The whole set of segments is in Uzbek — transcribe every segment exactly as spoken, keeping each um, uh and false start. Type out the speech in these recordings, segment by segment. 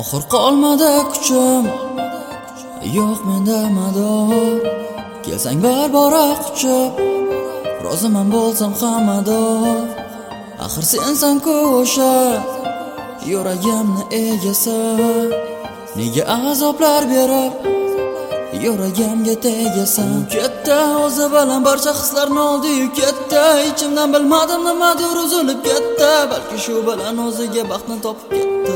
Oxir qolmadi kuchim, yo'q menda mador. Kelsang barbora quchib, roziman bo'lsam hammador. Axir sensan-ku o'sha yuragimni egasi. Nega azoblar berib yuragimga tegasan? Ketdi o'zi bilan barcha hislarni oldi-yu ketdi. Ichimdan bilmadim nimadir uzilib ketdi. Balki shu bilan o'ziga baxtni topib ketdi.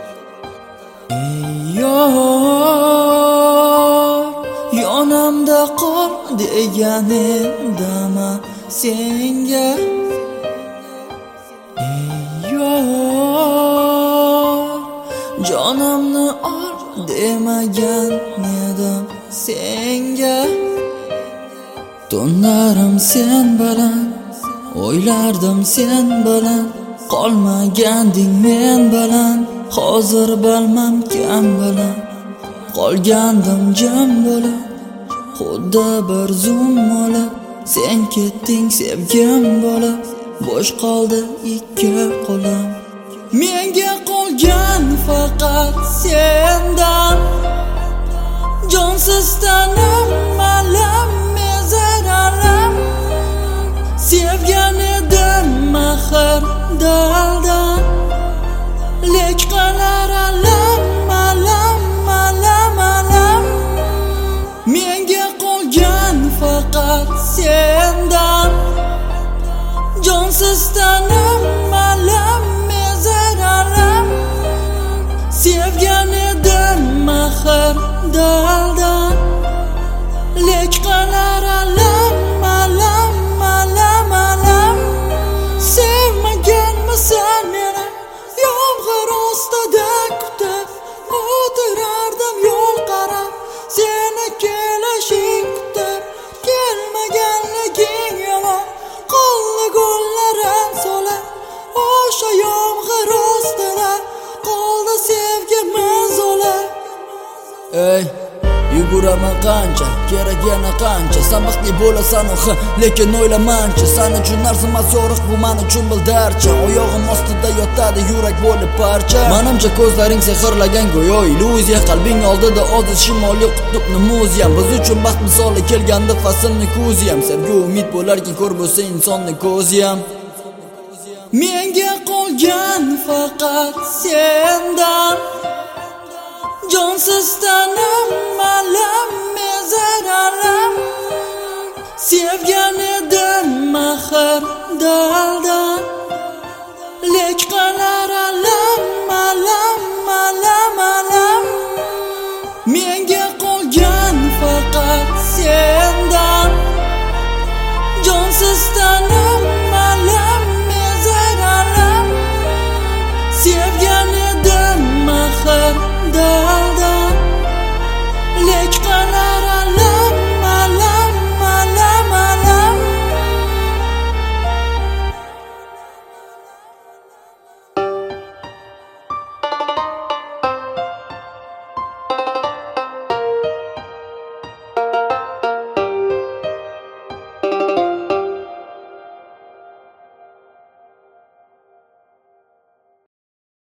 Yor, yonimda qol degan edimman senga. Yor, jonimni ol demagan edim senga. Tunlarim sen bilan, o'ylardim sen bilan, qolmaganding men bilan. Hozir bilmam kim bilan qolgandim jim bo'lib, xuddi bir zum bo'lib. Sen ketding sevgim bo'lib, bo'sh qoldi ikki qo'lim. Menga qolgan faqat sendan, jonsiz tanim alam mezar alam. Sevgan edim mehr daldan, lek qalar alam alam alam alam. Menga qolgan faqat sendan, jonsiz tanim alam mezar alam. Sevgan edim mehr daldan, lek qalar alam alam alam alam. Sevmaganmisan meni yomg'ir ostida kutib, o'tirardim yo'l qarab, seni kelishing kutib. Kelmaganliging yomon, qoldi gullarim so'lib. O'sha yomg'ir ostida qoldi sevgimiz o'lib. Ey, yuguraman qancha, kerak yana qancha. Sen baxtli bo'lasan oxir, lekin o'ylamancha. Sen uchun arzimas yo'riq, bu men uchun bildarcha. Oyog'im ostida yotadi yurak bo'lib parcha. Menimcha ko'zlaring sehrlagan go'yo illyuziya. Qalbing oldida oziz shimoliy qutbni muziyam. Biz uchun baxt misoli kelganda faslni ko'ziyam. Sevgi umid bo'larkan ko'r bo'lsa insonni ko'ziyam. Menga qolgan faqat sendan, jonsiz tanim alam mezar alam. Sevgan edim mehr daldan, lek qalar